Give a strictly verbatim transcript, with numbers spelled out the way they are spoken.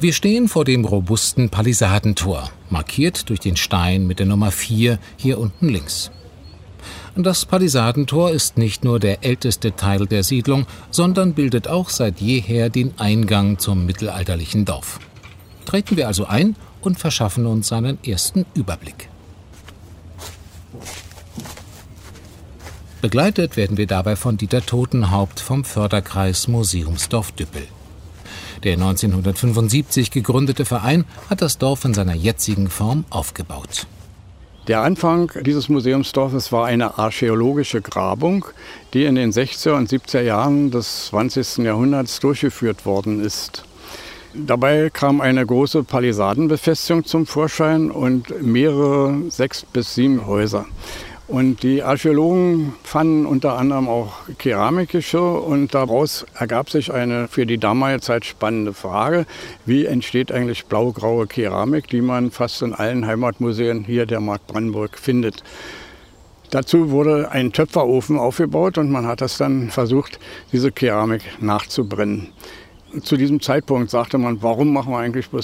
Wir stehen vor dem robusten Palisadentor, markiert durch den Stein mit der Nummer vier hier unten links. Das Palisadentor ist nicht nur der älteste Teil der Siedlung, sondern bildet auch seit jeher den Eingang zum mittelalterlichen Dorf. Treten wir also ein und verschaffen uns einen ersten Überblick. Begleitet werden wir dabei von Dieter Totenhaupt vom Förderkreis Museumsdorf Düppel. Der neunzehnhundertfünfundsiebzig gegründete Verein hat das Dorf in seiner jetzigen Form aufgebaut. Der Anfang dieses Museumsdorfes war eine archäologische Grabung, die in den sechziger und siebziger Jahren des zwanzigsten Jahrhunderts durchgeführt worden ist. Dabei kam eine große Palisadenbefestigung zum Vorschein und mehrere sechs bis sieben Häuser. Und die Archäologen fanden unter anderem auch Keramikgeschirr und daraus ergab sich eine für die damalige Zeit spannende Frage: Wie entsteht eigentlich blau-graue Keramik, die man fast in allen Heimatmuseen hier der Mark Brandenburg findet? Dazu wurde ein Töpferofen aufgebaut und man hat das dann versucht, diese Keramik nachzubrennen. Zu diesem Zeitpunkt sagte man, warum machen wir eigentlich bloß